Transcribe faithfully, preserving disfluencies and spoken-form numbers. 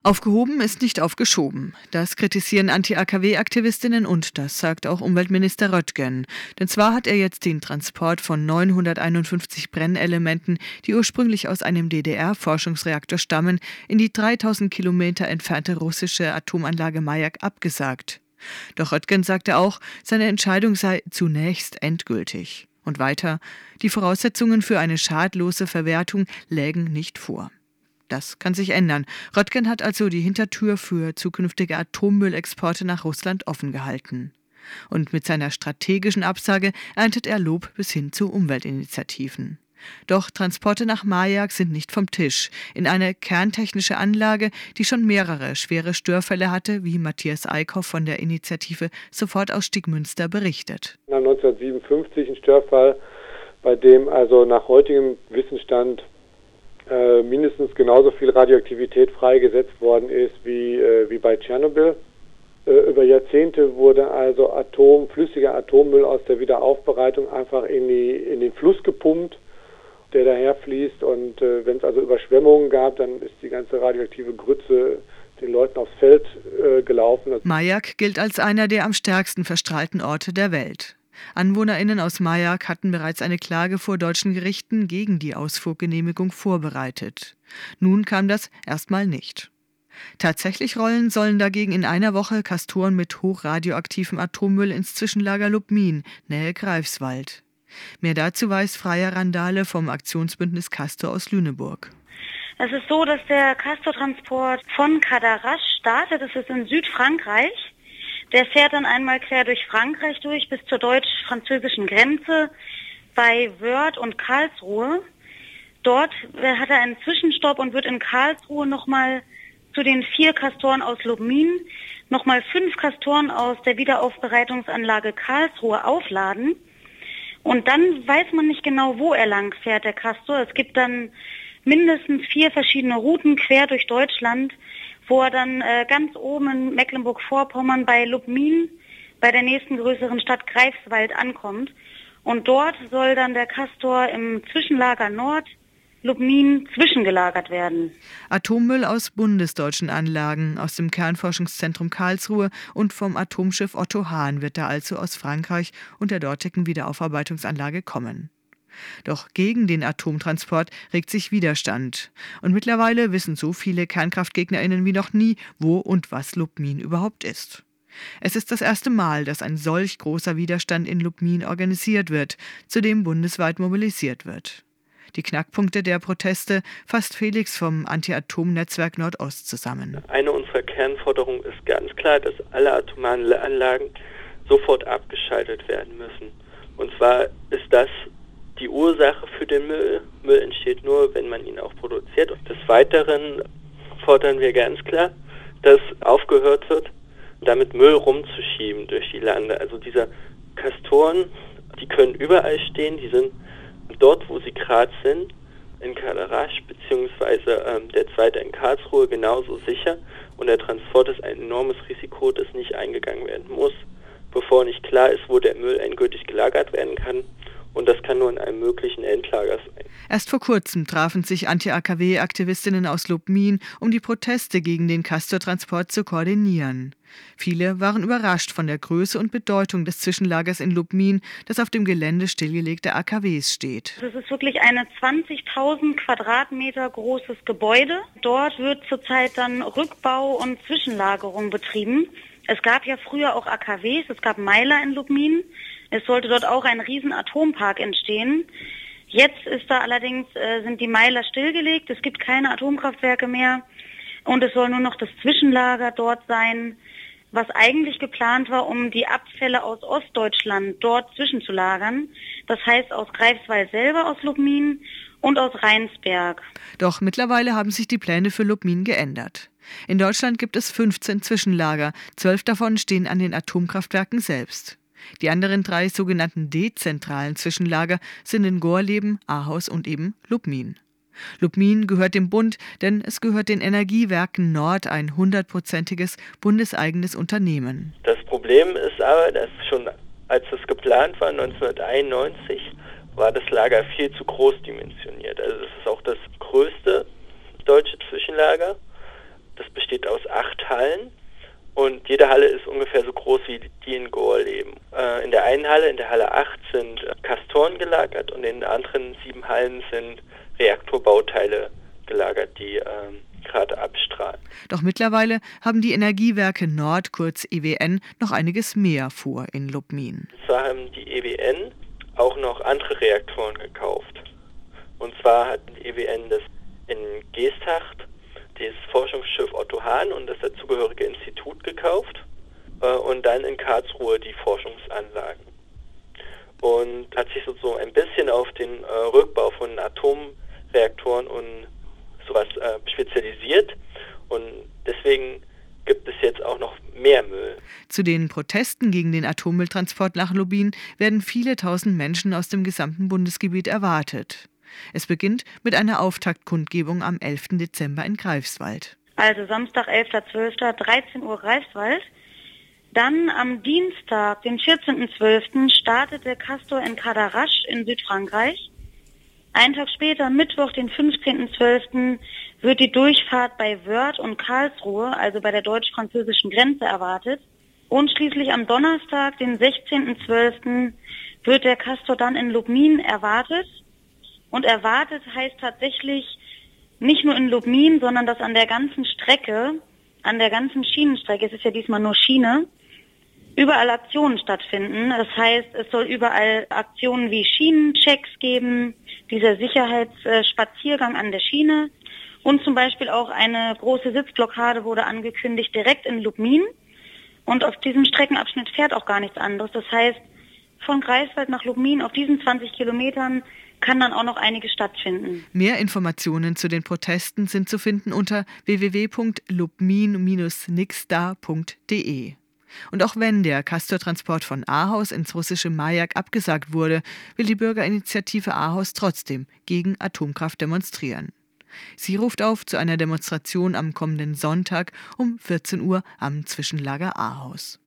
Aufgehoben ist nicht aufgeschoben. Das kritisieren Anti-A K W-Aktivistinnen und das sagt auch Umweltminister Röttgen. Denn zwar hat er jetzt den Transport von neunhunderteinundfünfzig Brennelementen, die ursprünglich aus einem D D R-Forschungsreaktor stammen, in die dreitausend Kilometer entfernte russische Atomanlage Majak abgesagt. Doch Röttgen sagte auch, seine Entscheidung sei zunächst endgültig. Und weiter, die Voraussetzungen für eine schadlose Verwertung lägen nicht vor. Das kann sich ändern. Röttgen hat also die Hintertür für zukünftige Atommüllexporte nach Russland offen gehalten. Und mit seiner strategischen Absage erntet er Lob bis hin zu Umweltinitiativen. Doch Transporte nach Majak sind nicht vom Tisch. In eine kerntechnische Anlage, die schon mehrere schwere Störfälle hatte, wie Matthias Eickhoff von der Initiative Sofortausstieg Münster berichtet. neunzehnhundertsiebenundfünfzig ein Störfall, bei dem also nach heutigem Wissensstand äh, mindestens genauso viel Radioaktivität freigesetzt worden ist wie, äh, wie bei Tschernobyl. Äh, über Jahrzehnte wurde also Atom, flüssiger Atommüll aus der Wiederaufbereitung einfach in, die, in den Fluss gepumpt, der daherfließt, und äh, wenn es also Überschwemmungen gab, dann ist die ganze radioaktive Grütze den Leuten aufs Feld äh, gelaufen. Majak gilt als einer der am stärksten verstrahlten Orte der Welt. AnwohnerInnen aus Majak hatten bereits eine Klage vor deutschen Gerichten gegen die Ausfuhrgenehmigung vorbereitet. Nun kam das erstmal nicht. Tatsächlich rollen sollen dagegen in einer Woche Castoren mit hochradioaktivem Atommüll ins Zwischenlager Lubmin, Nähe Greifswald. Mehr dazu weiß Freya Randale vom Aktionsbündnis Castor aus Lüneburg. Es ist so, dass der Castor-Transport von Cadarache startet. Das ist in Südfrankreich. Der fährt dann einmal quer durch Frankreich durch bis zur deutsch-französischen Grenze bei Wörth und Karlsruhe. Dort hat er einen Zwischenstopp und wird in Karlsruhe nochmal zu den vier Castoren aus Lubmin nochmal fünf Castoren aus der Wiederaufbereitungsanlage Karlsruhe aufladen. Und dann weiß man nicht genau, wo er lang fährt, der Castor. Es gibt dann mindestens vier verschiedene Routen quer durch Deutschland, wo er dann äh, ganz oben in Mecklenburg-Vorpommern bei Lubmin, bei der nächsten größeren Stadt Greifswald ankommt. Und dort soll dann der Castor im Zwischenlager Nord Lubmin zwischengelagert werden. Atommüll aus bundesdeutschen Anlagen, aus dem Kernforschungszentrum Karlsruhe und vom Atomschiff Otto Hahn wird da also aus Frankreich und der dortigen Wiederaufarbeitungsanlage kommen. Doch gegen den Atomtransport regt sich Widerstand. Und mittlerweile wissen so viele KernkraftgegnerInnen wie noch nie, wo und was Lubmin überhaupt ist. Es ist das erste Mal, dass ein solch großer Widerstand in Lubmin organisiert wird, zu dem bundesweit mobilisiert wird. Die Knackpunkte der Proteste fasst Felix vom Anti-Atom-Netzwerk Nordost zusammen. Eine unserer Kernforderungen ist ganz klar, dass alle atomaren Anlagen sofort abgeschaltet werden müssen. Und zwar ist das die Ursache für den Müll. Müll entsteht nur, wenn man ihn auch produziert. Und des Weiteren fordern wir ganz klar, dass aufgehört wird, damit Müll rumzuschieben durch die Lande. Also diese Castoren, die können überall stehen, die sind dort, wo sie gerade sind, in Cadarache beziehungsweise ähm, der zweite in Karlsruhe genauso sicher, und der Transport ist ein enormes Risiko, das nicht eingegangen werden muss, bevor nicht klar ist, wo der Müll endgültig gelagert werden kann, und das kann nur in einem möglichen Endlager sein. Erst vor kurzem trafen sich Anti-A K W-Aktivistinnen aus Lubmin, um die Proteste gegen den Castor-Transport zu koordinieren. Viele waren überrascht von der Größe und Bedeutung des Zwischenlagers in Lubmin, das auf dem Gelände stillgelegter A K Ws steht. Es ist wirklich ein zwanzigtausend Quadratmeter großes Gebäude. Dort wird zurzeit dann Rückbau und Zwischenlagerung betrieben. Es gab ja früher auch A K Ws, es gab Meiler in Lubmin. Es sollte dort auch ein riesen Atompark entstehen. Jetzt ist da allerdings, äh, sind die Meiler stillgelegt, es gibt keine Atomkraftwerke mehr und es soll nur noch das Zwischenlager dort sein, was eigentlich geplant war, um die Abfälle aus Ostdeutschland dort zwischenzulagern. Das heißt aus Greifswald selber, aus Lubmin und aus Rheinsberg. Doch mittlerweile haben sich die Pläne für Lubmin geändert. In Deutschland gibt es fünfzehn Zwischenlager, zwölf davon stehen an den Atomkraftwerken selbst. Die anderen drei sogenannten dezentralen Zwischenlager sind in Gorleben, Ahaus und eben Lubmin. Lubmin gehört dem Bund, denn es gehört den Energiewerken Nord, ein hundertprozentiges bundeseigenes Unternehmen. Das Problem ist aber, dass schon als es geplant war, neunzehnhunderteinundneunzig, war das Lager viel zu groß dimensioniert. Also es ist auch das größte deutsche Zwischenlager. Das besteht aus acht Hallen und jede Halle ist ungefähr so groß wie die in Gorleben. Äh, in der einen Halle, in der Halle acht, sind äh, Castoren gelagert und in den anderen sieben Hallen sind Reaktorbauteile gelagert, die äh, gerade abstrahlen. Doch mittlerweile haben die Energiewerke Nord, kurz E W N, noch einiges mehr vor in Lubmin. Und zwar haben die E W N auch noch andere Reaktoren gekauft. Und zwar hat die E W N das in Geesthacht, das Forschungsschiff Otto Hahn und das dazugehörige Institut gekauft äh, und dann in Karlsruhe die Forschungsanlagen. Und hat sich so ein bisschen auf den äh, Rückbau von Atomreaktoren und sowas äh, spezialisiert und deswegen gibt es jetzt auch noch mehr Müll. Zu den Protesten gegen den Atommülltransport nach Lubmin werden viele tausend Menschen aus dem gesamten Bundesgebiet erwartet. Es beginnt mit einer Auftaktkundgebung am elften Dezember in Greifswald. Also Samstag, elfter zwölfter, dreizehn Uhr Greifswald. Dann am Dienstag, den vierzehnten zwölften startet der Castor in Cadarache in Südfrankreich. Einen Tag später, Mittwoch, den fünfzehnten zwölften, wird die Durchfahrt bei Wörth und Karlsruhe, also bei der deutsch-französischen Grenze, erwartet. Und schließlich am Donnerstag, den sechzehnten zwölften, wird der Castor dann in Lubmin erwartet. Und erwartet heißt tatsächlich nicht nur in Lubmin, sondern dass an der ganzen Strecke, an der ganzen Schienenstrecke, es ist ja diesmal nur Schiene, überall Aktionen stattfinden. Das heißt, es soll überall Aktionen wie Schienenchecks geben, dieser Sicherheitsspaziergang an der Schiene und zum Beispiel auch eine große Sitzblockade wurde angekündigt direkt in Lubmin. Und auf diesem Streckenabschnitt fährt auch gar nichts anderes. Das heißt, von Greifswald nach Lubmin auf diesen zwanzig Kilometern kann dann auch noch einiges stattfinden. Mehr Informationen zu den Protesten sind zu finden unter w w w punkt lubmin Bindestrich nixda punkt d e. Und auch wenn der Castortransport von Ahaus ins russische Majak abgesagt wurde, will die Bürgerinitiative Ahaus trotzdem gegen Atomkraft demonstrieren. Sie ruft auf zu einer Demonstration am kommenden Sonntag um vierzehn Uhr am Zwischenlager Ahaus.